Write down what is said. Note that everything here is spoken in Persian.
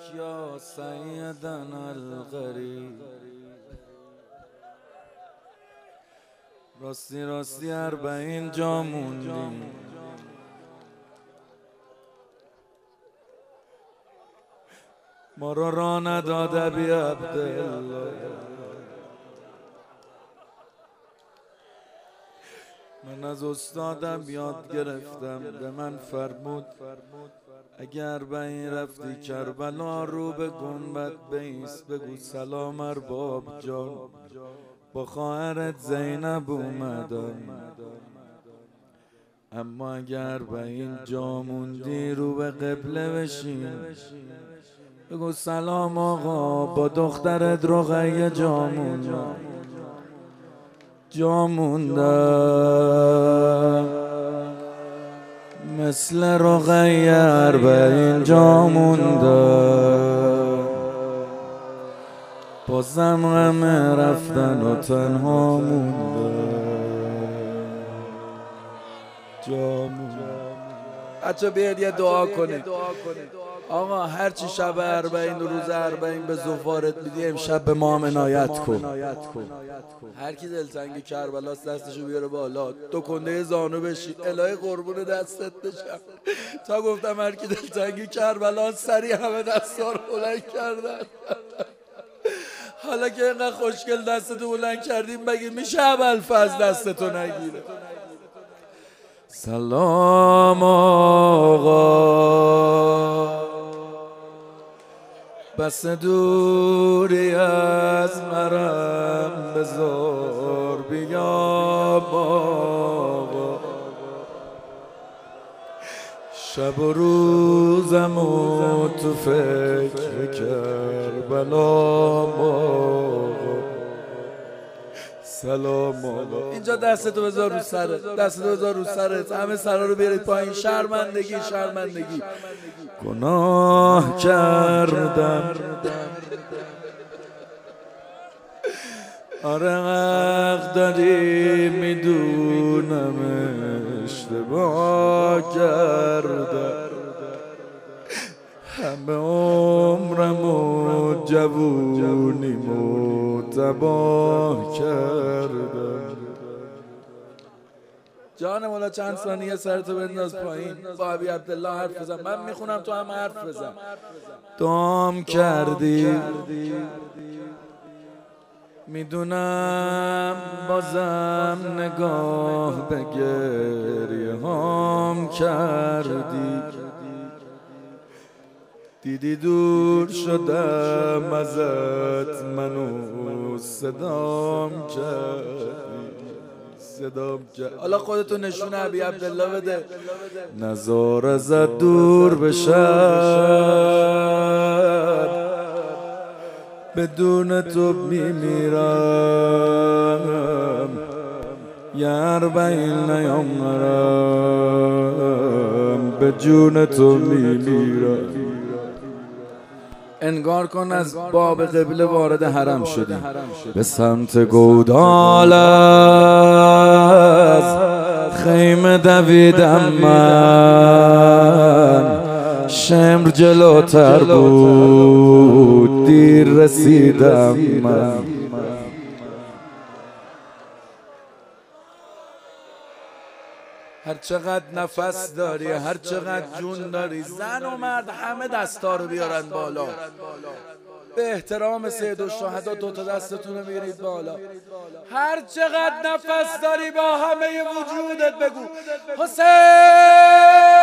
یا سیدنا الغریب. راستی 40 جا موندیم، ما رو راه نداد ابی عبدالله. من از استادم یاد گرفتم، به من فرمود اگر به این رفتی کربلا رو به گنبد بیست، بگو سلام ارباب جان، با خواهرت زینب اومدم. اما اگر به این جا موندی رو به قبله بشین، بگو سلام آقا، با دخترت رقیه جا موندم مثل رقیه 40 جا موندم. بازم غم رفتن و تنها موندم جا موندم. بچه بیاید یه دعا کنید. آقا هرچی شب 40 و روز 40 به زفارت میدی امشب به ما هم عنایت کن. هر کی دلتنگ کربلاست دستشو بیاره بالا، دو کنده زانو بشین، الهی قربون دستت بشم. تا گفتم هر کی دلتنگ کربلاست سریع همه دستا رو بلند کردن. حالا که اینقدر خوشگل دستتو بلند کردیم مگه میشه ابوالفضل دستتو نگیره؟ سلام آقا، بس دوری از مرم بذار بیام آقا، شب و روزم و تو فکر کربلام آقا. سلام آقا. اینجا دستتو بذار رو سرت، دستتو بذار رو سرت، همه سرا رو بیارید پایین. شرمندگی گناه کردم، آره حق داری میدونم اشتباه کردم، همه عمرم و جوونیمو تباه کردم. جان مولا چند ثانیه سرتو بنداز پایین، با ابی عبدالله حرف بزن. من میخونم تو هم حرف بزن. دام کردی میدونم، بازم نگاه به گریه هام کردی، دیدی دور شدم ازت، منو صدام کردی. حالا خودتو نشون ابی عبدالله بده. نزار ازت دور بشم، بدون تو میمیرم، یه 40 نیامرم، به جون تو میمیرم. انگار کن از باب قبله وارد حرم شدیم، به سمت گودال از خیمه دویدم من، شمر جلوتر بود دیر رسیدم من. هر چقدر نفس داری، هر چقدر جون داری، زن و مرد همه دستا رو بیارن بالا. به احترام سید الشهدا دوتا دستتون رو بیارید بالا. هر چقدر نفس داری با همه وجودت بگو حسین.